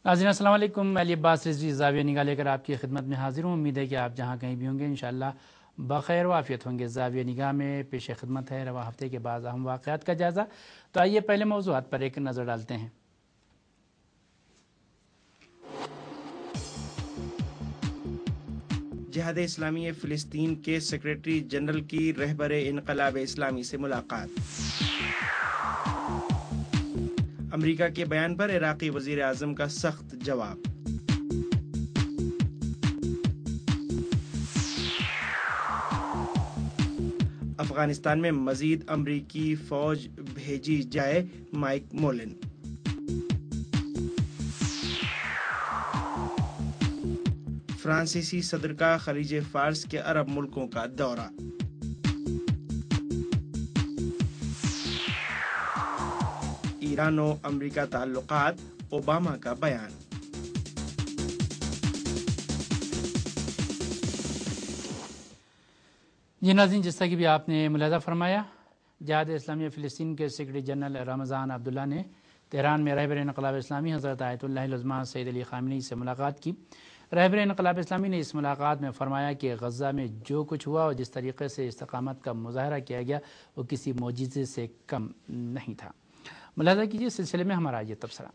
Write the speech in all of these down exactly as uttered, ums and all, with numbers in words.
ناظرین السلام علیکم، میں علی عباس رضوی زاویہ نگاہ لے کر آپ کی خدمت میں حاضر ہوں۔ امید ہے کہ آپ جہاں کہیں بھی ہوں گے انشاءاللہ بخیر و عافیت ہوں گے۔ زاویہ نگاہ میں پیش خدمت ہے رواں ہفتے کے بعض اہم واقعات کا جائزہ۔ تو آئیے پہلے موضوعات پر ایک نظر ڈالتے ہیں۔ جہاد اسلامی فلسطین کے سیکریٹری جنرل کی رہبر انقلاب اسلامی سے ملاقات۔ امریکہ کے بیان پر عراقی وزیر اعظم کا سخت جواب۔ افغانستان میں مزید امریکی فوج بھیجی جائے، مائک مولن۔ فرانسیسی صدر کا خلیج فارس کے عرب ملکوں کا دورہ۔ ایران و امریکہ تعلقات، اوباما کا بیان۔ جی ناظرین، جس طرح کہ بھی آپ نے ملاحظہ فرمایا، جہاد اسلامی فلسطین کے سیکرٹری جنرل رمضان عبداللہ نے تہران میں رہبر انقلاب اسلامی حضرت آیت اللہ العظمہ سید علی خامنئی سے ملاقات کی۔ رہبر انقلاب اسلامی نے اس ملاقات میں فرمایا کہ غزہ میں جو کچھ ہوا اور جس طریقے سے استقامت کا مظاہرہ کیا گیا وہ کسی معجزے سے کم نہیں تھا۔ ملاحظہ کیجیے، اس سلسلے میں ہمارا یہ تبصرہ۔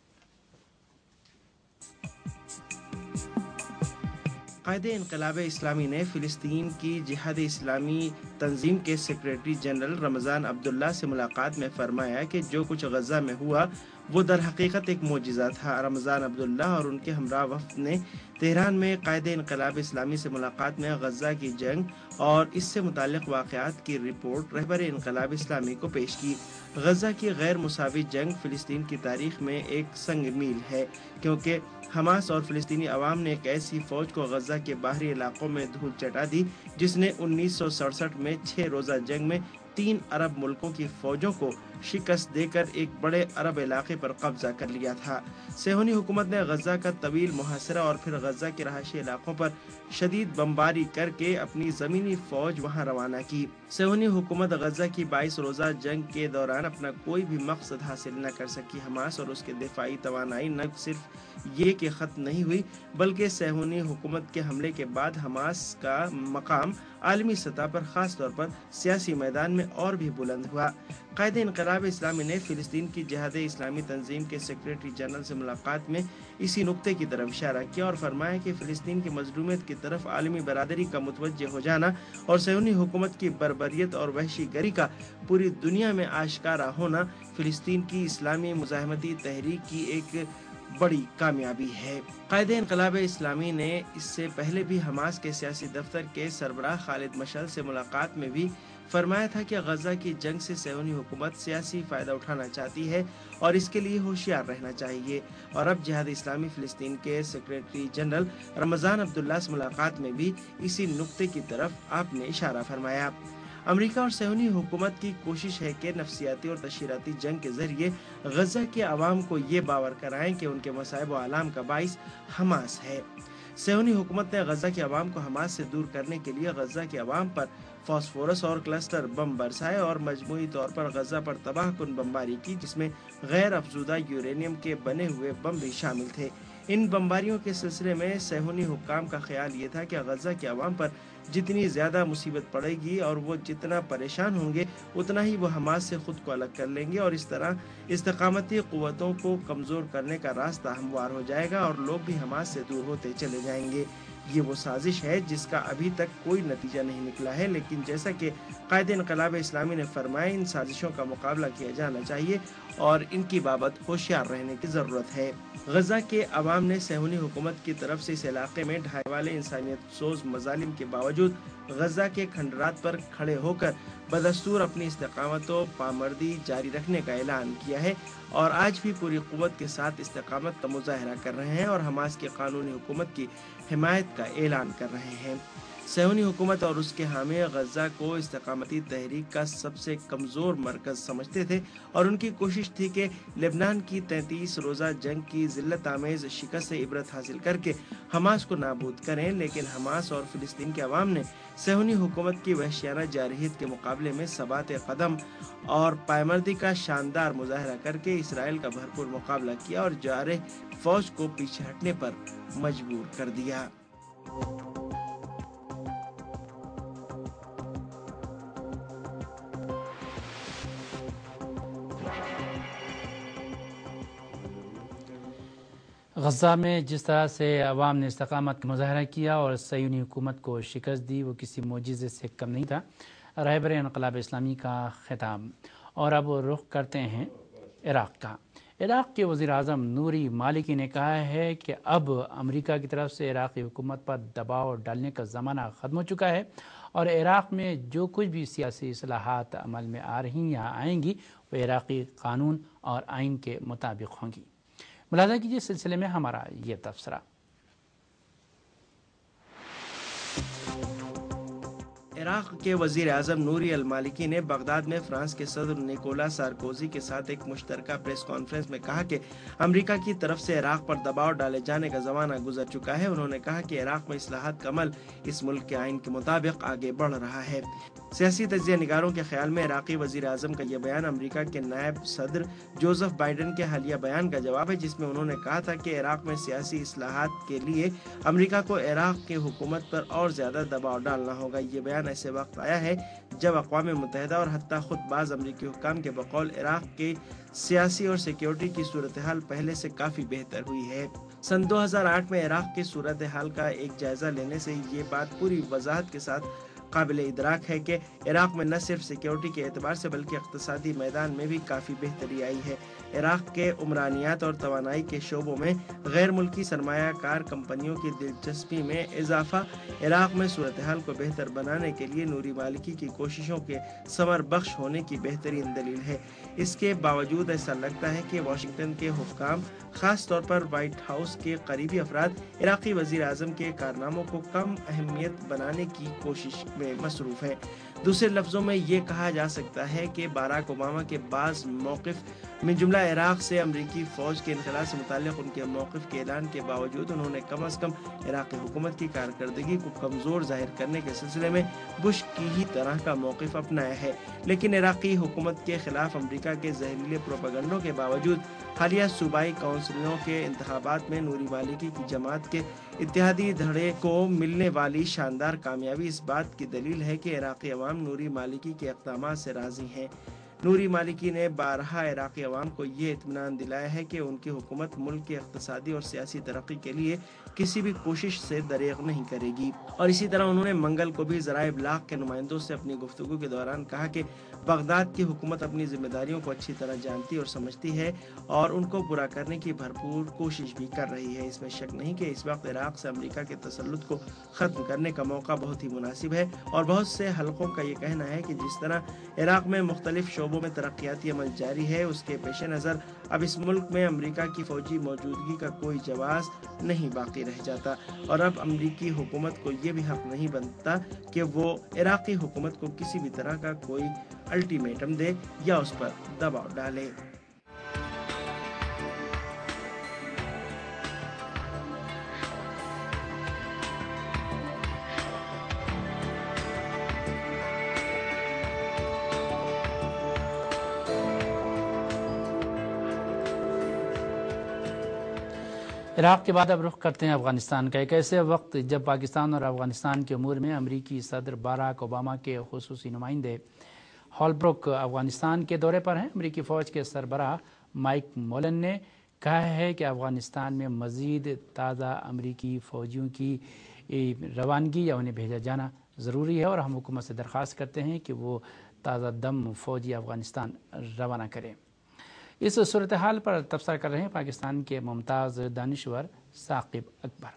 قائد انقلاب اسلامی نے فلسطین کی جہاد اسلامی تنظیم کے سیکریٹری جنرل رمضان عبداللہ سے ملاقات میں فرمایا کہ جو کچھ غزہ میں ہوا وہ در حقیقت ایک معجزہ تھا۔ رمضان عبداللہ اور ان کے ہمراہ وفد نے تہران میں قائد انقلاب اسلامی سے ملاقات میں غزہ کی جنگ اور اس سے متعلق واقعات کی رپورٹ رہبر انقلاب اسلامی کو پیش کی۔ غزہ کی غیر مساوی جنگ فلسطین کی تاریخ میں ایک سنگ میل ہے، کیونکہ حماس اور فلسطینی عوام نے ایک ایسی فوج کو غزہ کے باہری علاقوں میں دھول چٹا دی جس نے انیس سو سڑسٹھ میں چھ روزہ جنگ میں تین عرب ملکوں کی فوجوں کو شکست دے کر ایک بڑے عرب علاقے پر قبضہ کر لیا تھا۔ صہیونی حکومت نے غزہ کا طویل محاصرہ اور پھر غزہ کے رہائشی علاقوں پر شدید بمباری کر کے اپنی زمینی فوج وہاں روانہ کی۔ صہیونی حکومت غزہ کی بائیس روزہ جنگ کے دوران اپنا کوئی بھی مقصد حاصل نہ کر سکی۔ حماس اور اس کے دفاعی توانائی نہ صرف یہ کہ ختم نہیں ہوئی بلکہ صہیونی حکومت کے حملے کے بعد حماس کا مقام عالمی سطح پر خاص طور پر سیاسی میدان میں اور بھی بلند ہوا۔ قائد انقلاب اسلامی نے فلسطین کی جہاد اسلامی تنظیم کے سیکریٹری جنرل سے ملاقات میں اسی نقطے کی طرف اشارہ کیا اور فرمایا کہ فلسطین کی مظلومیت کی طرف عالمی برادری کا متوجہ ہو جانا اور صہیونی حکومت کی بربریت اور وحشی گری کا پوری دنیا میں آشکارا ہونا فلسطین کی اسلامی مزاحمتی تحریک کی ایک بڑی کامیابی ہے۔ قائد انقلاب اسلامی نے اس سے پہلے بھی حماس کے سیاسی دفتر کے سربراہ خالد مشعل سے ملاقات میں بھی فرمایا تھا کہ غزہ کی جنگ سے صہیونی حکومت سیاسی فائدہ اٹھانا چاہتی ہے اور اس کے لیے ہوشیار رہنا چاہیے۔ اور اب جہاد اسلامی فلسطین کے سیکریٹری جنرل رمضان عبداللہ سے ملاقات میں بھی اسی نقطے کی طرف آپ نے اشارہ فرمایا۔ امریکہ اور صہیونی حکومت کی کوشش ہے کہ نفسیاتی اور تشہیراتی جنگ کے ذریعے غزہ کے عوام کو یہ باور کرائیں کہ ان کے مصائب و آلام کا باعث حماس ہے۔ صہیونی حکومت نے غزہ کے عوام کو حماس سے دور کرنے کے لیے غزہ کے عوام پر فاسفورس اور کلسٹر بم برسائے اور مجموعی طور پر غزہ پر تباہ کن بمباری کی، جس میں غیر افزودہ یورینیم کے بنے ہوئے بم بھی شامل تھے۔ ان بمباریوں کے سلسلے میں صہیونی حکام کا خیال یہ تھا کہ غزہ کے عوام پر جتنی زیادہ مصیبت پڑے گی اور وہ جتنا پریشان ہوں گے اتنا ہی وہ حماس سے خود کو الگ کر لیں گے اور اس طرح استقامتی قوتوں کو کمزور کرنے کا راستہ ہموار ہو جائے گا اور لوگ بھی حماس سے دور ہوتے چلے جائیں گے۔ یہ وہ سازش ہے جس کا ابھی تک کوئی نتیجہ نہیں نکلا ہے، لیکن جیسا کہ قائد انقلاب اسلامی نے فرمایا، ان سازشوں کا مقابلہ کیا جانا چاہیے اور ان کی بابت ہوشیار رہنے کی ضرورت ہے۔ غزہ کے عوام نے صہیونی حکومت کی طرف سے اس علاقے میں ڈھائی والے انسانیت سوز مظالم کے باوجود غزہ کے کھنڈرات پر کھڑے ہو کر بدستور اپنی استقامت و پامردی جاری رکھنے کا اعلان کیا ہے اور آج بھی پوری قوت کے ساتھ استقامت کا مظاہرہ کر رہے ہیں اور حماس کی قانونی حکومت کی حمایت کا اعلان کر رہے ہیں۔ صہیونی حکومت اور اس کے حامی غزہ کو استقامتی تحریک کا سب سے کمزور مرکز سمجھتے تھے اور ان کی کوشش تھی کہ لبنان کی تینتیس روزہ جنگ کی ذلت آمیز شکست سے عبرت حاصل کر کے حماس کو نابود کریں، لیکن حماس اور فلسطین کے عوام نے صہیونی حکومت کی وحشیانہ جارحیت کے مقابلے میں ثبات قدم اور پائمردی کا شاندار مظاہرہ کر کے اسرائیل کا بھرپور مقابلہ کیا اور جارح فوج کو پیچھے ہٹنے پر مجبور کر دیا۔ غزہ میں جس طرح سے عوام نے استقامت کا مظاہرہ کیا اور صہیونی حکومت کو شکست دی وہ کسی معجزے سے کم نہیں تھا۔ رہبر انقلاب اسلامی کا خطاب۔ اور اب رخ کرتے ہیں عراق کا۔ عراق کے وزیر اعظم نوری مالکی نے کہا ہے کہ اب امریکہ کی طرف سے عراقی حکومت پر دباؤ ڈالنے کا زمانہ ختم ہو چکا ہے اور عراق میں جو کچھ بھی سیاسی اصلاحات عمل میں آ رہی یا آئیں گی وہ عراقی قانون اور آئین کے مطابق ہوں گی۔ ملاحظہ کیجیے اس سلسلے میں ہمارا یہ تبصرہ۔ عراق کے وزیر اعظم نوری المالکی نے بغداد میں فرانس کے صدر نیکولا سارکوزی کے ساتھ ایک مشترکہ پریس کانفرنس میں کہا کہ امریکہ کی طرف سے عراق پر دباؤ ڈالے جانے کا زمانہ گزر چکا ہے۔ انہوں نے کہا کہ عراق میں اصلاحات کا عمل اس ملک کے آئین کے مطابق آگے بڑھ رہا ہے۔ سیاسی تجزیہ نگاروں کے خیال میں عراقی وزیر اعظم کا یہ بیان امریکہ کے نائب صدر جوزف بائیڈن کے حالیہ بیان کا جواب ہے، جس میں انہوں نے کہا تھا کہ عراق میں سیاسی اصلاحات کے لیے امریکہ کو عراق کی حکومت پر اور زیادہ دباؤ ڈالنا ہوگا۔ یہ بیان ایسے وقت آیا ہے جب اقوام متحدہ اور حتیٰ خود بعض امریکی حکام کے بقول عراق کے سیاسی اور سیکیورٹی کی صورتحال پہلے سے کافی بہتر ہوئی ہے۔ سن دو ہزار آٹھ میں عراق کی صورتحال کا ایک جائزہ لینے سے یہ بات پوری وضاحت کے ساتھ قابل ادراک ہے کہ عراق میں نہ صرف سیکیورٹی کے اعتبار سے بلکہ اقتصادی میدان میں بھی کافی بہتری آئی ہے۔ عراق کے عمرانیات اور توانائی کے شعبوں میں غیر ملکی سرمایہ کار کمپنیوں کی دلچسپی میں اضافہ عراق میں صورتحال کو بہتر بنانے کے لیے نوری مالکی کی کوششوں کے ثمر بخش ہونے کی بہترین دلیل ہے۔ اس کے باوجود ایسا لگتا ہے کہ واشنگٹن کے حکام، خاص طور پر وائٹ ہاؤس کے قریبی افراد، عراقی وزیر اعظم کے کارناموں کو کم اہمیت بنانے کی کوشش میں مصروف ہے۔ دوسرے لفظوں میں یہ کہا جا سکتا ہے کہ باراک اوباما کے بعض موقف من جملہ عراق سے امریکی فوج کے انخلاء سے متعلق ان کے موقف کے اعلان کے باوجود انہوں نے کم از کم عراقی حکومت کی کارکردگی کو کمزور ظاہر کرنے کے سلسلے میں بش کی ہی طرح کا موقف اپنایا ہے۔ لیکن عراقی حکومت کے خلاف امریکہ کے زہریلے پروپیگنڈوں کے باوجود حالیہ صوبائی کونسلوں کے انتخابات میں نوری مالکی کی جماعت کے اتحادی دھڑے کو ملنے والی شاندار کامیابی اس بات کی دلیل ہے کہ عراقی عوام نوری مالکی کے اقدامات سے راضی ہیں۔ نوری مالکی نے بارہا عراقی عوام کو یہ اطمینان دلایا ہے کہ ان کی حکومت ملک کی اقتصادی اور سیاسی ترقی کے لیے کسی بھی کوشش سے دریغ نہیں کرے گی، اور اسی طرح انہوں نے منگل کو بھی ذرائع ابلاغ کے نمائندوں سے اپنی گفتگو کے دوران کہا کہ بغداد کی حکومت اپنی ذمہ داریوں کو اچھی طرح جانتی اور سمجھتی ہے اور ان کو پورا کرنے کی بھرپور کوشش بھی کر رہی ہے۔ اس میں شک نہیں کہ اس وقت عراق سے امریکہ کے تسلط کو ختم کرنے کا موقع بہت ہی مناسب ہے، اور بہت سے حلقوں کا یہ کہنا ہے کہ جس طرح عراق میں مختلف شعبوں میں ترقیاتی عمل جاری ہے، اس کے پیش نظر اب اس ملک میں امریکہ کی فوجی موجودگی کا کوئی جواز نہیں باقی رہ جاتا، اور اب امریکی حکومت کو یہ بھی حق نہیں بنتا کہ وہ عراقی حکومت کو کسی بھی طرح کا کوئی الٹیمیٹم دے یا اس پر دباؤ ڈالے۔ عراق کے بعد اب رخ کرتے ہیں افغانستان کا۔ ایک ایسے وقت جب پاکستان اور افغانستان کے امور میں امریکی صدر باراک اوباما کے خصوصی نمائندے ہالبروک افغانستان کے دورے پر ہیں، امریکی فوج کے سربراہ مائک مولن نے کہا ہے کہ افغانستان میں مزید تازہ امریکی فوجیوں کی روانگی یا انہیں بھیجا جانا ضروری ہے، اور ہم حکومت سے درخواست کرتے ہیں کہ وہ تازہ دم فوجی افغانستان روانہ کریں۔ اس صورتحال پر تبصرہ کر رہے ہیں پاکستان کے ممتاز دانشور ثاقب اکبر۔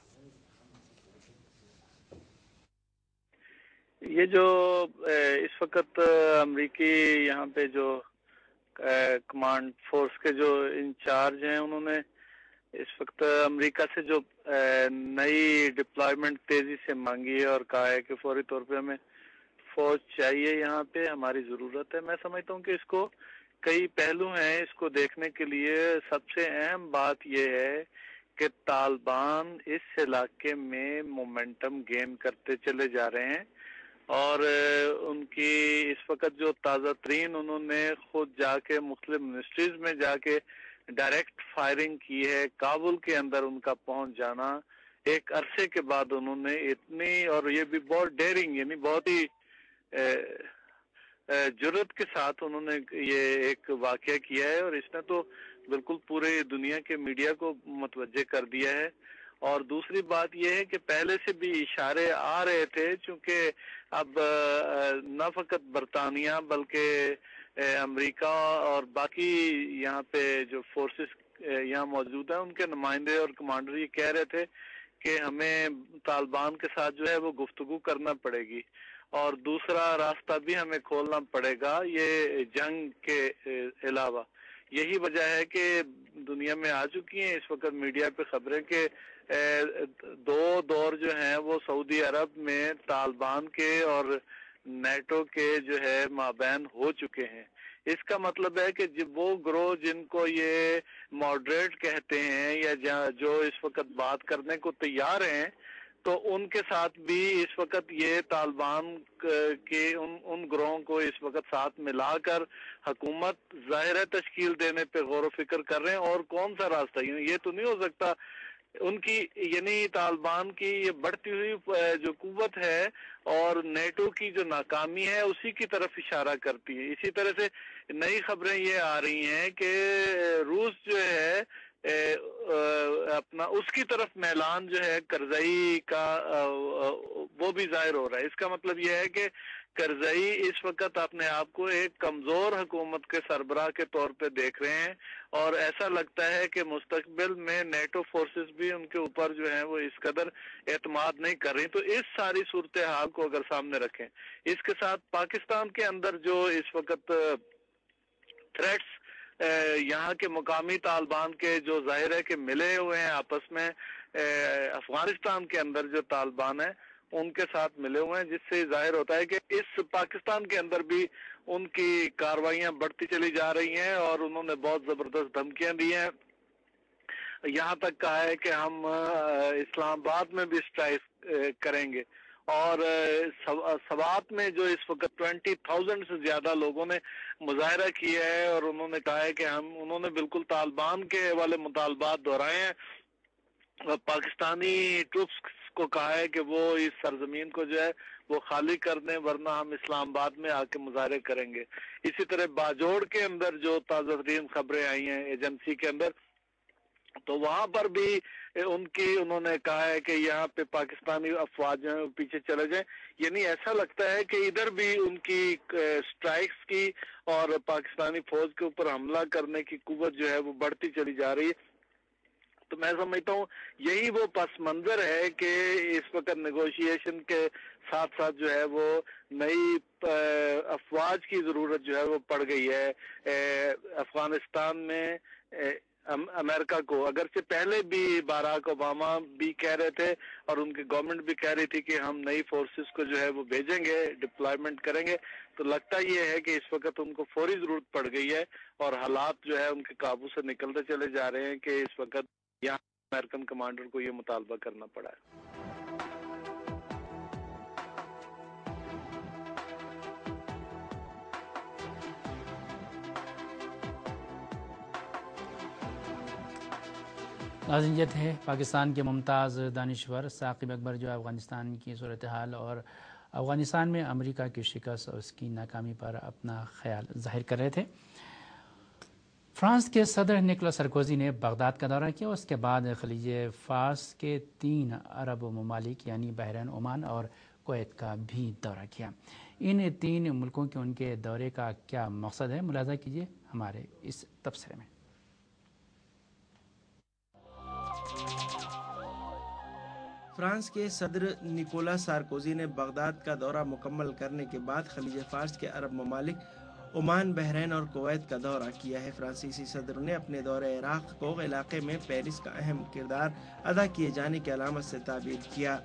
یہ جو اس وقت امریکی یہاں پہ جو کمانڈ فورس کے جو انچارج ہیں، انہوں نے اس وقت امریکہ سے جو نئی ڈپلائمنٹ تیزی سے مانگی ہے اور کہا ہے کہ فوری طور پہ ہمیں فوج چاہیے، یہاں پہ ہماری ضرورت ہے، میں سمجھتا ہوں کہ اس کو کئی پہلو ہیں اس کو دیکھنے کے لیے۔ سب سے اہم بات یہ ہے کہ طالبان اس علاقے میں مومنٹم گین کرتے چلے جا رہے ہیں، اور ان کی اس وقت جو تازہ ترین انہوں نے خود جا کے مختلف منسٹریز میں جا کے ڈائریکٹ فائرنگ کی ہے، کابل کے اندر ان کا پہنچ جانا ایک عرصے کے بعد انہوں نے اتنی، اور یہ بھی بہت ڈیرنگ یعنی بہت ہی جرات کے ساتھ انہوں نے یہ ایک واقعہ کیا ہے، اور اس نے تو بالکل پورے دنیا کے میڈیا کو متوجہ کر دیا ہے۔ اور دوسری بات یہ ہے کہ پہلے سے بھی اشارے آ رہے تھے، چونکہ اب نہ فقط برطانیہ بلکہ امریکہ اور باقی یہاں پہ جو فورسز یہاں موجود ہیں ان کے نمائندے اور کمانڈر یہ کہہ رہے تھے کہ ہمیں طالبان کے ساتھ جو ہے وہ گفتگو کرنا پڑے گی، اور دوسرا راستہ بھی ہمیں کھولنا پڑے گا یہ جنگ کے علاوہ۔ یہی وجہ ہے کہ دنیا میں آ چکی ہیں اس وقت میڈیا پہ خبریں کہ دو دور جو ہیں وہ سعودی عرب میں طالبان کے اور نیٹو کے جو ہے مابین ہو چکے ہیں۔ اس کا مطلب ہے کہ جب وہ گروہ جن کو یہ ماڈریٹ کہتے ہیں یا جو اس وقت بات کرنے کو تیار ہیں، تو ان کے ساتھ بھی اس وقت یہ طالبان کے ان ان گروہوں کو اس وقت ساتھ ملا کر حکومت ظاہر تشکیل دینے پہ غور و فکر کر رہے ہیں۔ اور کون سا راستہ، یہ تو نہیں ہو سکتا ان کی یعنی طالبان کی یہ بڑھتی ہوئی جو قوت ہے اور نیٹو کی جو ناکامی ہے اسی کی طرف اشارہ کرتی ہے۔ اسی طرح سے نئی خبریں یہ آ رہی ہیں کہ روس جو ہے اپنا اس کی طرف میلان جو ہے کرزئی کا وہ بھی ظاہر ہو رہا ہے۔ اس کا مطلب یہ ہے کہ کرزئی اس وقت اپنے آپ کو ایک کمزور حکومت کے سربراہ کے طور پہ دیکھ رہے ہیں، اور ایسا لگتا ہے کہ مستقبل میں نیٹو فورسز بھی ان کے اوپر جو ہیں وہ اس قدر اعتماد نہیں کر رہی۔ تو اس ساری صورتحال کو اگر سامنے رکھیں، اس کے ساتھ پاکستان کے اندر جو اس وقت تھریٹس یہاں کے مقامی طالبان کے جو ظاہر ہے کہ ملے ہوئے ہیں آپس میں، افغانستان کے اندر جو طالبان ہیں ان کے ساتھ ملے ہوئے ہیں، جس سے ظاہر ہوتا ہے کہ اس پاکستان کے اندر بھی ان کی کارروائیاں بڑھتی چلی جا رہی ہیں، اور انہوں نے بہت زبردست دھمکیاں دی ہیں، یہاں تک کہا ہے کہ ہم اسلام آباد میں بھی اسٹرائک کریں گے۔ اور سوات میں جو اس وقت ٹوینٹی تھاؤزینڈ سے زیادہ لوگوں نے مظاہرہ کیا ہے، اور انہوں نے کہا ہے کہ ہم انہوں نے بالکل طالبان کے والے مطالبات دہرائے ہیں، پاکستانی ٹروپس کو کہا ہے کہ وہ اس سرزمین کو جو ہے وہ خالی کر دیں ورنہ ہم اسلام آباد میں آ کے مظاہرے کریں گے۔ اسی طرح باجوڑ کے اندر جو تازہ ترین خبریں آئی ہیں ایجنسی کے اندر، تو وہاں پر بھی ان کی انہوں نے کہا ہے کہ یہاں پہ پاکستانی افواج ہیں پیچھے چلے جائیں، یعنی ایسا لگتا ہے کہ ادھر بھی ان کی سٹرائکس کی اور پاکستانی فوج کے اوپر حملہ کرنے کی قوت جو ہے وہ بڑھتی چلی جا رہی ہے۔ تو میں سمجھتا ہوں یہی وہ پس منظر ہے کہ اس وقت نیگوشیشن کے ساتھ ساتھ جو ہے وہ نئی افواج کی ضرورت جو ہے وہ پڑ گئی ہے افغانستان میں۔ امریکہ کو اگرچہ پہلے بھی باراک اوباما بھی کہہ رہے تھے اور ان کی گورنمنٹ بھی کہہ رہی تھی کہ ہم نئی فورسز کو جو ہے وہ بھیجیں گے، ڈپلائمنٹ کریں گے، تو لگتا یہ ہے کہ اس وقت ان کو فوری ضرورت پڑ گئی ہے، اور حالات جو ہے ان کے قابو سے نکلتے چلے جا رہے ہیں کہ اس وقت یہاں امریکن کمانڈر کو یہ مطالبہ کرنا پڑا ہے۔ ناظرین، یہ تھے پاکستان کے ممتاز دانشور ثاقب اکبر جو افغانستان کی صورتحال اور افغانستان میں امریکہ کی شکست اور اس کی ناکامی پر اپنا خیال ظاہر کر رہے تھے۔ فرانس کے صدر نکولاس سرکوزی نے بغداد کا دورہ کیا، اس کے بعد خلیج فارس کے تین عرب ممالک یعنی بحرین، عمان اور کویت کا بھی دورہ کیا۔ ان تین ملکوں کے ان کے دورے کا کیا مقصد ہے، ملاحظہ کیجیے ہمارے اس تبصرے میں۔ فرانس کے صدر نکولا سارکوزی نے بغداد کا دورہ مکمل کرنے کے بعد خلیج فارس کے عرب ممالک ओमान, बहरीन और कुवैत का दौरा किया है। फ्रांसीसी सदर ने अपने दौरे इराक को इलाके में पेरिस का अहम किरदार अदा किए जाने की अलामत से ताबीर किया।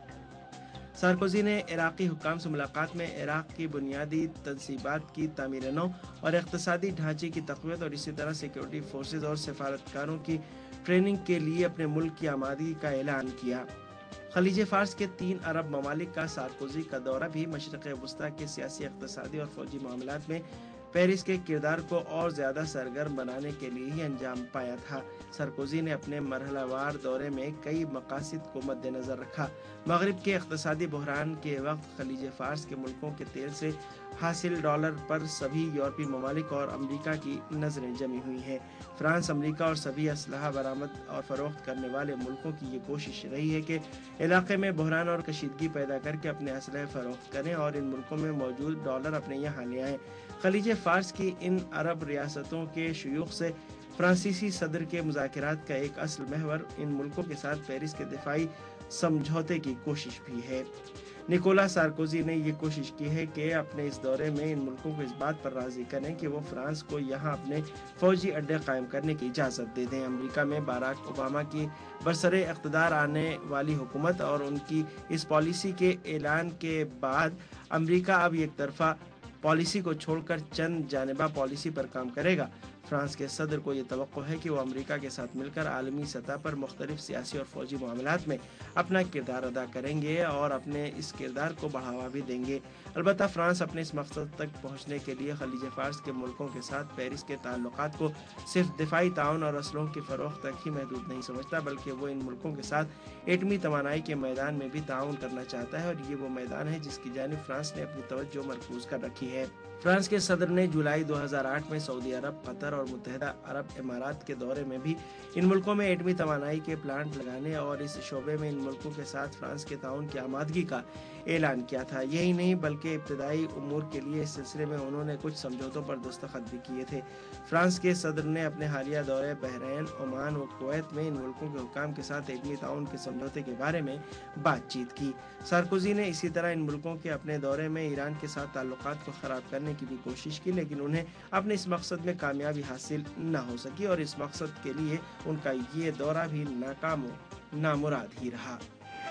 सार्कोजी ने इराकी हुक्काम से मुलाकात में इराक की बुनियादी तनसीबात की तामीर नौ और इक़्तिसादी ढांचे की तक़वियत और इसी तरह सिक्योरिटी फोर्सेज और सफारतकारों की ट्रेनिंग के लिए अपने मुल्क की आमादगी का ऐलान किया। खलीज फार्स के तीन अरब ममालिक का सार्कोजी का दौरा भी मशरिक़ वस्ता के सियासी, इक़्तिसादी और फौजी मामलात में पेरिस के किरदार को और ज़्यादा सरगर्म बनाने के लिए ही अंजाम पाया था। सार्कोजी ने अपने मरहलावार दौरे में कई मकासद को मद्देनज़र रखा। मगरिब के इक़्तिसादी बहरान के वक्त खलीज फार्स के मुल्कों के तेल से हासिल डॉलर पर सभी यूरोपीय ममालिक और अमरीका की नज़रें जमी हुई हैं। फ्रांस, अमरीका और सभी असलहा बरामद और फ़रोख्त करने वाले मुल्कों की ये कोशिश रही है कि इलाके में बहरान और कशीदगी पैदा करके अपने असलहे फ़रोख्त करें और इन मुल्कों में मौजूद डॉलर अपने यहाँ ले आएँ। खलीज फार्स की इन अरब रियासतों के शयूख से फ्रांसीसी सदर के मुज़ाकरात का एक असल महवर इन मुल्कों के साथ पेरिस के दिफाई समझौते की कोशिश भी है। निकोला सार्कोजी ने ये कोशिश की है कि अपने इस दौरे में इन मुल्कों को इस बात पर राज़ी करें कि वो फ्रांस को यहाँ अपने फौजी अड्डे कायम करने की इजाज़त दे दें। अमरीका में बाराक ओबामा की बरसरे इक़्तिदार आने वाली हुकूमत और उनकी इस पॉलिसी के ऐलान के बाद अमरीका अब एक तरफा पॉलिसी को छोड़कर चंद जानिबा पॉलिसी पर काम करेगा। फ्रांस के सदर को ये तवक्को है कि वो अमेरिका के साथ मिलकर आलमी सतह पर मुख्तलिफ सियासी और फौजी मामलात में अपना किरदार अदा करेंगे और अपने इस किरदार को बढ़ावा भी देंगे। अलबत्ता फ्रांस अपने इस मकसद तक पहुँचने के लिए खलीज फार्स के मुल्कों के साथ पेरिस के ताल्लुकात को सिर्फ दिफाई ताउन और असलों की फ़रोख्त तक ही महदूद नहीं समझता, बल्कि वो इन मुल्कों के साथ एटमी तवानाई के मैदान में भी ताउन करना चाहता है और ये वो मैदान है जिसकी जानिब फ्रांस ने अपनी तवज्जो मरकूज कर रखी है। फ्रांस के सदर ने जुलाई दो हज़ार आठ में सऊदी अरब, कतर और मुत्तहिदा अरब इमारात के दौरे में भी इन मुल्कों में एटमी तवानाई के प्लांट लगाने और इस शोबे में इन मुल्कों के साथ फ्रांस के ताउन की आमादगी का ऐलान किया था। यही नहीं बल्कि इब्तदाई उमूर के लिए इस सिलसिले में उन्होंने कुछ समझौतों पर दस्तखत भी किए थे। फ्रांस के सदर ने अपने हालिया दौरे बहरीन, ओमान और कुवैत में इन मुल्कों के हुक्काम के साथ एटमी ताउन के समझौते के बारे में बातचीत की। सार्कोजी ने इसी तरह इन मुल्कों के अपने दौरे में ईरान के साथ ताल्लुकात को ख़राब करने की भी कोशिश की, लेकिन उन्हें अपने इस मकसद में कामयाबी हासिल न हो सकी और इस मकसद के लिए उनका ये दौरा भी नाकाम व नामुराद ही रहा।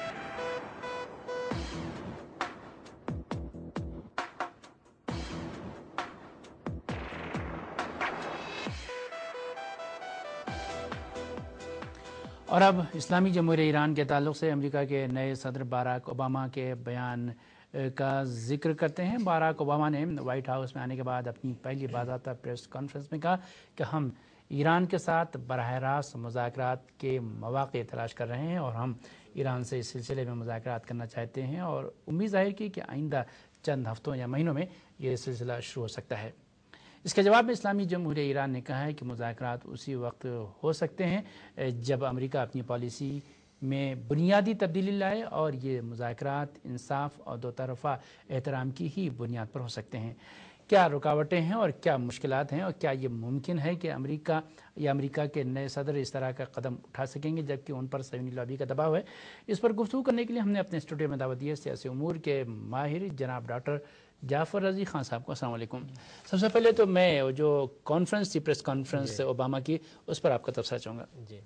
और अब इस्लामी जमहूरियत ईरान के ताल्लुक़ से अमेरिका के नए सदर बाराक ओबामा के बयान का जिक्र करते हैं। बाराक ओबामा ने वाइट हाउस में आने के बाद अपनी पहली बाज़ाब्ता प्रेस कॉन्फ्रेंस में कहा कि हम ईरान के साथ बराह रास्त मुज़ाकरात के मौक़े तलाश कर रहे हैं और हम ईरान से इस सिलसिले में मुज़ाकरात करना चाहते हैं और उम्मीद ज़ाहिर की कि आइंदा चंद हफ्तों या महीनों में ये सिलसिला शुरू हो सकता है। इसके जवाब में इस्लामी जमहूरियत ईरान ने कहा है कि मुज़ाकरात उसी वक्त हो सकते हैं जब अमेरिका अपनी पॉलिसी में बुनियादी तब्दीली लाए और ये मुज़ाकरात इंसाफ और दो तरफ़ा एहतराम की ही बुनियाद पर हो सकते हैं। क्या रुकावटें हैं और क्या मुश्किलात हैं और क्या ये मुमकिन है कि अमेरिका या अमेरिका के नए सदर इस तरह का कदम उठा सकेंगे जबकि उन पर सयूनी लॉबी का दबाव है। इस पर गुफ्तगू करने के लिए हमने अपने स्टूडियो में दावत दी है सियासी उमूर के माहिर जनाब डॉक्टर जाफ़र रज़ी खान साहब को। अस्सलाम वालेकुम। सबसे पहले तो मैं जो कॉन्फ्रेंस थी, प्रेस कॉन्फ्रेंस ओबामा की, उस पर आपका तबसरा चाहूँगा। जी,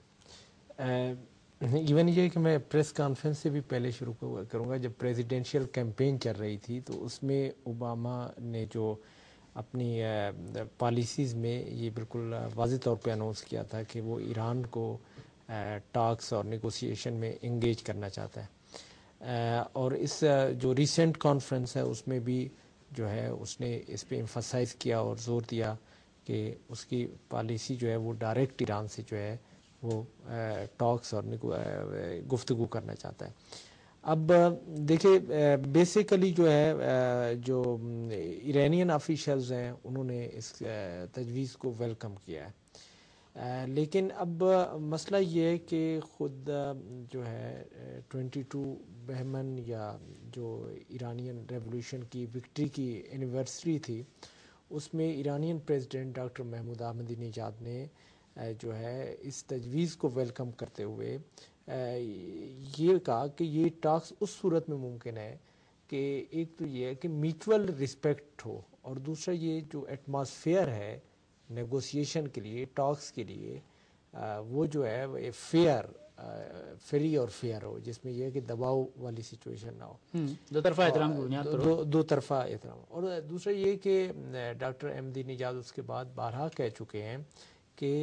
इवन ये कि मैं प्रेस कॉन्फ्रेंस से भी पहले शुरू करूँगा। जब प्रेसिडेंशियल कैंपेन चल रही थी तो उसमें ओबामा ने जो अपनी पॉलिसीज़ में ये बिल्कुल वाज़ेह तौर पे अनाउंस किया था कि वो ईरान को टॉक्स और नेगोशिएशन में इंगेज करना चाहता है और इस जो रिसेंट कॉन्फ्रेंस है उसमें भी जो है उसने इस पे एम्फसाइज़ किया और ज़ोर दिया कि उसकी पॉलिसी जो है वो डायरेक्ट ईरान से जो है वो टॉक्स और गुफ्तगू करना चाहता है। अब देखिए बेसिकली जो है जो ईरानियन ऑफिशियल्स हैं उन्होंने इस तजवीज़ को वेलकम किया है, लेकिन अब मसला ये है कि ख़ुद जो है ट्वेंटी टू बहमन या जो ईरानियन रेवोल्यूशन की विक्ट्री की एनिवर्सरी थी उसमें Iranian president doctor Mahmoud Ahmadinejad ने जो है इस तजवीज़ को वेलकम करते हुए ये कहा कि ये टॉक्स उस सूरत में मुमकिन है कि एक तो ये है कि म्यूचुअल रिस्पेक्ट हो اور دوسرا یہ جو ایٹماسفیئر ہے نیگوسیشن کے لیے، ٹاکس کے لیے، وہ جو ہے فیئر فری اور فیئر ہو، جس میں یہ ہے کہ دباؤ والی سچویشن نہ ہو، دو طرفہ احترام کی بنیاد پر ہو، دو, دو طرفہ احترام. اور دوسرا یہ کہ ڈاکٹر احمدی نژاد اس کے بعد بارہا کہہ چکے ہیں کہ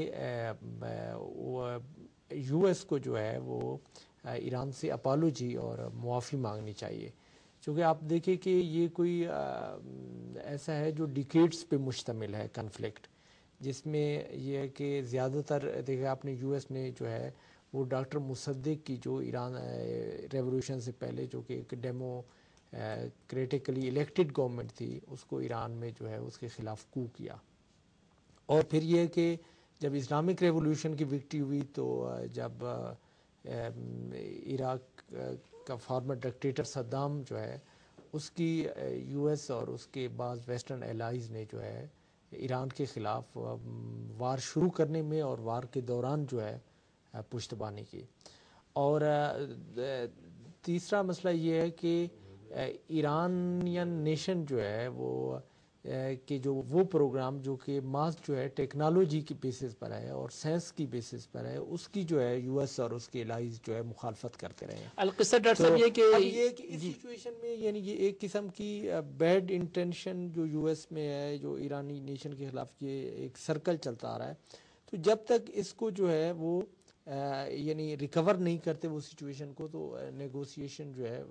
یو ایس کو جو ہے وہ ایران سے اپالوجی اور معافی مانگنی چاہیے، چونکہ آپ دیکھیں کہ یہ کوئی ایسا ہے جو ڈیکیڈز پہ مشتمل ہے کنفلکٹ، جس میں یہ ہے کہ زیادہ تر دیکھیں آپ نے یو ایس نے جو ہے وہ ڈاکٹر مصدق کی جو ایران ریولوشن سے پہلے جو کہ ایک ڈیمو کریٹیکلی الیکٹڈ گورنمنٹ تھی، اس کو ایران میں جو ہے اس کے خلاف کو کیا. اور پھر یہ کہ جب اسلامک ریولوشن کی وکٹری ہوئی تو جب عراق کا فارمر ڈکٹیٹر صدام جو ہے اس کی یو ایس اور اس کے بعض ویسٹرن الائز نے جو ہے ایران کے خلاف وار شروع کرنے میں اور وار کے دوران جو ہے پشتبانی کی. اور تیسرا مسئلہ یہ ہے کہ ایرانین نیشن جو ہے وہ کہ جو وہ پروگرام جو کہ ماس جو ہے ٹیکنالوجی کی بیسس پر ہے اور سائنس کی بیسس پر ہے، اس کی جو ہے یو ایس اور اس کے الائز جو ہے مخالفت کرتے رہے ہیں. القصہ ڈاکٹر صاحب یہ کہ یہ کہ اس سچویشن میں یعنی یہ ایک قسم کی بیڈ انٹینشن جو یو ایس میں ہے، جو ایرانی نیشن کے خلاف یہ ایک سرکل چلتا آ رہا ہے، تو جب تک اس کو جو ہے وہ یعنی ریکور نہیں کرتے وہ سچویشن کو، تو نیگوسیشن جو ہے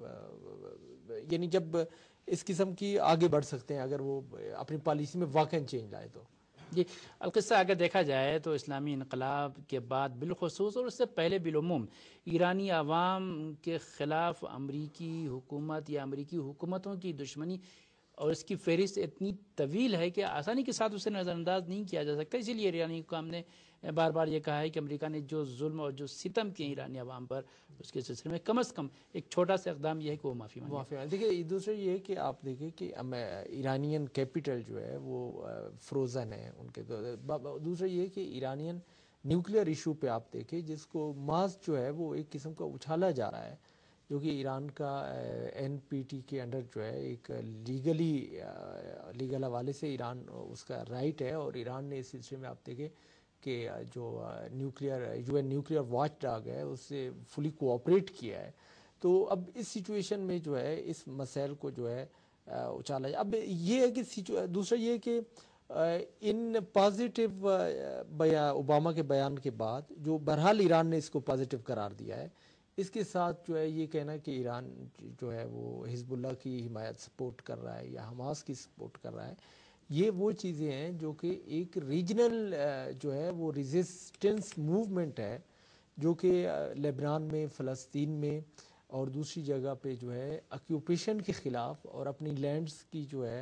یعنی جب اس قسم کی آگے بڑھ سکتے ہیں اگر وہ اپنی پالیسی میں واقعا چینج لائے تو. جی القصہ اگر دیکھا جائے تو اسلامی انقلاب کے بعد بالخصوص اور اس سے پہلے بالعموم ایرانی عوام کے خلاف امریکی حکومت یا امریکی حکومتوں کی دشمنی اور اس کی فہرست اتنی طویل ہے کہ آسانی کے ساتھ اسے نظر انداز نہیں کیا جا سکتا. اسی لیے ایرانی حکام نے بار بار یہ کہا ہے کہ امریکہ نے جو ظلم اور جو ستم کیے ایرانی عوام پر، اس کے سلسلے میں کم از کم ایک چھوٹا سا اقدام یہ ہے کہ وہ معافی مانگے. دیکھیے دوسرا یہ ہے کہ آپ دیکھیں کہ ایرانین کیپٹل جو ہے وہ فروزن ہے ان کے. دوسرا یہ کہ ایرانین نیوکلیئر ایشو پہ آپ دیکھیں جس کو ماس جو ہے وہ ایک قسم کا اچھالا جا رہا ہے، جو کہ ایران کا این پی ٹی کے انڈر جو ہے ایک لیگلی لیگل حوالے سے ایران اس کا رائٹ ہے، اور ایران نے اس سلسلے میں آپ دیکھیں کہ جو nuclear U N nuclear watchdog ہے اس سے فلی کوآپریٹ کیا ہے. تو اب اس سچویشن میں جو ہے اس مسائل کو جو ہے اچھالا جائے. اب یہ ہے کہ دوسرا یہ کہ ان پازیٹیو بیان اوباما کے بیان کے بعد جو بہرحال ایران نے اس کو پازیٹیو قرار دیا ہے، اس کے ساتھ جو ہے یہ کہنا کہ ایران جو ہے وہ حزب اللہ کی حمایت سپورٹ کر رہا ہے یا حماس کی سپورٹ کر رہا ہے، یہ وہ چیزیں ہیں جو کہ ایک ریجنل جو ہے وہ ریزسٹنس موومنٹ ہے جو کہ لبنان میں، فلسطین میں اور دوسری جگہ پہ جو ہے آکیوپیشن کے خلاف اور اپنی لینڈز کی جو ہے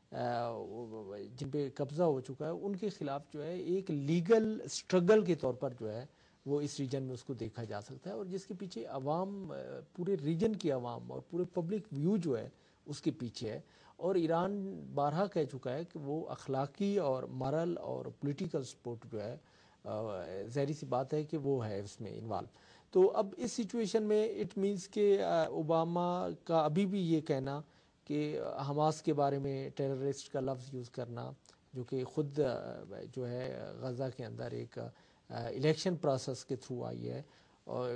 جن پہ قبضہ ہو چکا ہے ان کے خلاف جو ہے ایک لیگل سٹرگل کے طور پر جو ہے وہ اس ریجن میں اس کو دیکھا جا سکتا ہے، اور جس کے پیچھے عوام، پورے ریجن کی عوام اور پورے پبلک ویو جو ہے اس کے پیچھے ہے. اور ایران بارہا کہہ چکا ہے کہ وہ اخلاقی اور مارل اور پولیٹیکل سپورٹ جو ہے ظاہری سی بات ہے کہ وہ ہے اس میں انوالو. تو اب اس سچویشن میں اٹ مینس کہ اوباما کا ابھی بھی یہ کہنا کہ حماس کے بارے میں ٹیررسٹ کا لفظ یوز کرنا، جو کہ خود جو ہے غزہ کے اندر ایک الیکشن پروسیس کے تھرو آئی ہے، اور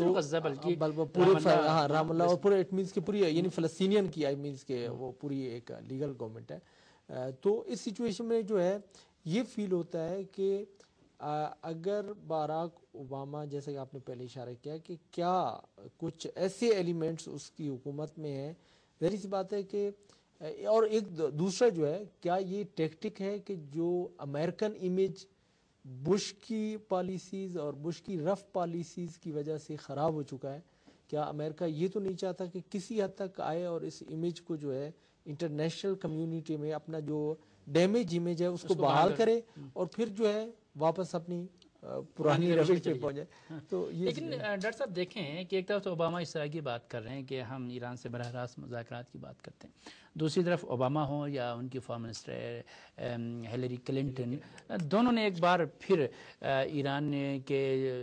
پورے ہاں رام اللہ اور پورے اٹ مینس کہ پوری یعنی فلسطینین کی آئی مینس کہ وہ پوری ایک لیگل گورنمنٹ ہے. تو اس سچویشن میں جو ہے یہ فیل ہوتا ہے کہ اگر باراک اوباما جیسے کہ آپ نے پہلے اشارہ کیا کہ کیا کچھ ایسے ایلیمنٹس اس کی حکومت میں ہیں، ظاہری سی بات ہے کہ، اور ایک دوسرا جو ہے کیا یہ ٹیکٹک ہے کہ جو امریکن امیج بش کی پالیسیز اور بش کی رف پالیسیز کی وجہ سے خراب ہو چکا ہے، کیا امریکہ یہ تو نہیں چاہتا کہ کسی حد تک آئے اور اس امیج کو جو ہے انٹرنیشنل کمیونٹی میں اپنا جو ڈیمیج امیج ہے اس کو بحال کرے اور پھر جو ہے واپس اپنی پرانی روش پہ پہنچ جائے؟ تو یہ لیکن ڈاکٹر صاحب دیکھیں کہ ایک طرف تو اوباما اس طرح کی بات کر رہے ہیں کہ ہم ایران سے براہ راست مذاکرات کی بات کرتے ہیں، دوسری طرف اوباما ہوں یا ان کی فارم منسٹر ہیلری کلنٹن، دونوں نے ایک بار پھر ایران کے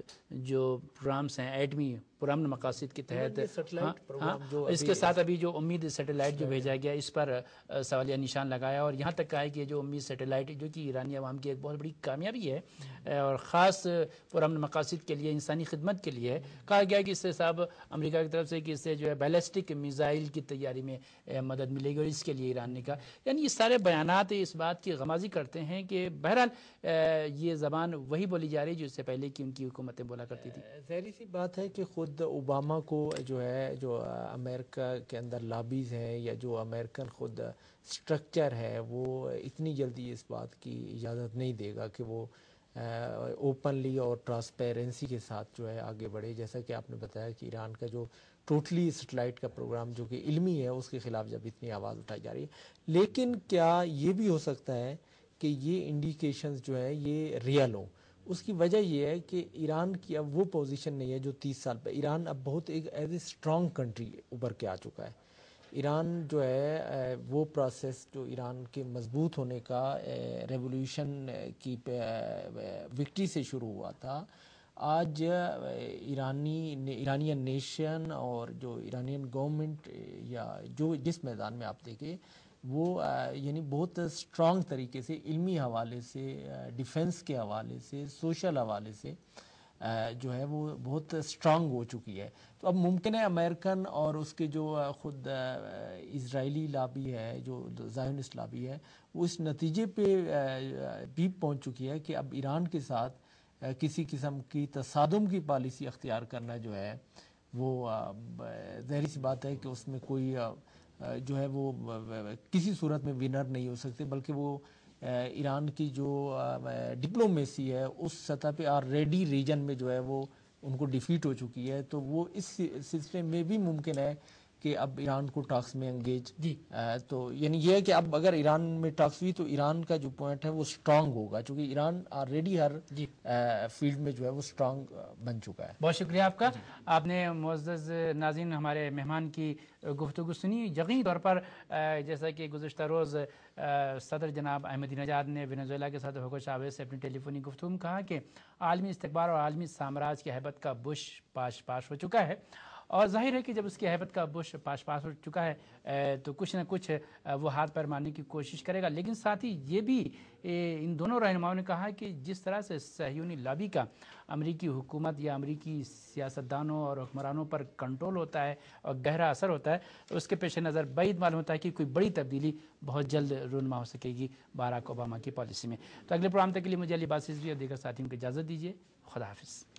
جو پروگرامس ہیں ایٹمی پرامن مقاصد کے تحت، ہاں اس کے ساتھ ابھی جو امید سیٹلائٹ جو بھیجا گیا اس پر سوالیہ نشان لگایا، اور یہاں تک کہا ہے کہ جو امید سیٹلائٹ جو کہ ایرانی عوام کی ایک بہت بڑی کامیابی ہے اور خاص پرامن مقاصد کے لیے، انسانی خدمت کے لیے، کہا گیا کہ اس سے صاحب امریکہ کی طرف سے کہ اس سے جو ہے بیلسٹک میزائل کی تیاری میں مدد ملے گی، اور اس کے لیے ایران نے کہا، یعنی یہ سارے بیانات اس بات کی غمازی کرتے ہیں کہ بہرحال یہ زبان وہی بولی جا رہی جو اس سے پہلے کی ان کی حکومتیں بولا کرتی تھی۔ ظاہری سی بات ہے کہ خود اوباما کو جو ہے جو امریکہ کے اندر لابیز ہیں یا جو امریکن خود سٹرکچر ہے وہ اتنی جلدی اس بات کی اجازت نہیں دے گا کہ وہ اوپنلی اور ٹرانسپیرنسی کے ساتھ جو ہے آگے بڑھے، جیسا کہ آپ نے بتایا کہ ایران کا جو ٹوٹلی سیٹلائٹ کا پروگرام جو کہ علمی ہے اس کے خلاف جب اتنی آواز اٹھائی جا رہی ہے، لیکن کیا یہ بھی ہو سکتا ہے کہ یہ انڈیکیشنز جو ہے یہ ریئل ہوں؟ اس کی وجہ یہ ہے کہ ایران کی اب وہ پوزیشن نہیں ہے جو تیس سال پہ، ایران اب بہت ایک ایز اے اسٹرانگ کنٹری ابھر کے آ چکا ہے۔ ایران جو ہے وہ پروسیس جو ایران کے مضبوط ہونے کا ریولوشن کی وکٹری سے شروع ہوا تھا، آج ایرانی ایرانین نیشن اور جو ایرانین گورنمنٹ یا جو جس میدان میں آپ دیکھیں وہ یعنی بہت اسٹرانگ طریقے سے علمی حوالے سے، ڈیفنس کے حوالے سے، سوشل حوالے سے جو ہے وہ بہت اسٹرانگ ہو چکی ہے۔ تو اب ممکن ہے امریکن اور اس کے جو خود اسرائیلی لابی ہے، جو زائونسٹ لابی ہے، وہ اس نتیجے پہ بھی پہنچ چکی ہے کہ اب ایران کے ساتھ کسی قسم کی تصادم کی پالیسی اختیار کرنا جو ہے وہ ظاہری سی بات ہے کہ اس میں کوئی جو ہے وہ کسی صورت میں ونر نہیں ہو سکتے، بلکہ وہ ایران کی جو ڈپلومیسی ہے اس سطح پہ آلریڈی ریجن میں جو ہے وہ ان کو ڈیفیٹ ہو چکی ہے، تو وہ اس سلسلے میں بھی ممکن ہے کہ اب ایران کو ٹاکس میں انگیج، جی تو یعنی یہ ہے کہ اب اگر ایران میں ٹاکس ہوئی تو ایران کا جو پوائنٹ ہے وہ اسٹرانگ ہوگا، چونکہ ایران آلریڈی ہر جی فیلڈ میں جو ہے وہ اسٹرانگ بن چکا ہے۔ بہت شکریہ آپ کا، آپ نے معزز ناظرین ہمارے مہمان کی گفتگو سنی۔ یقینی طور پر جیسا کہ گزشتہ روز صدر جناب احمدی نژاد نے وینزویلا کے صدر ہوگو چاویز سے اپنی ٹیلی فونی گفتگو میں کہا کہ عالمی استقبال اور عالمی سامراج کی ہیبت کا بش پاش پاش ہو چکا ہے، اور ظاہر ہے کہ جب اس کی ہیبت کا بش پاش پاس ہو چکا ہے تو کچھ نہ کچھ وہ ہاتھ پیر مارنے کی کوشش کرے گا، لیکن ساتھ ہی یہ بھی ان دونوں رہنماؤں نے کہا کہ جس طرح سے صہیونی لابی کا امریکی حکومت یا امریکی سیاستدانوں اور حکمرانوں پر کنٹرول ہوتا ہے اور گہرا اثر ہوتا ہے، اس کے پیش نظر بعید معلوم ہوتا ہے کہ کوئی بڑی تبدیلی بہت جلد رونما ہو سکے گی باراک اوباما کی پالیسی میں۔ تو اگلے پروگرام تک کے لیے مجھے علی باسز بھی اور دیگر ساتھیوں کو اجازت دیجیے، خدا حافظ۔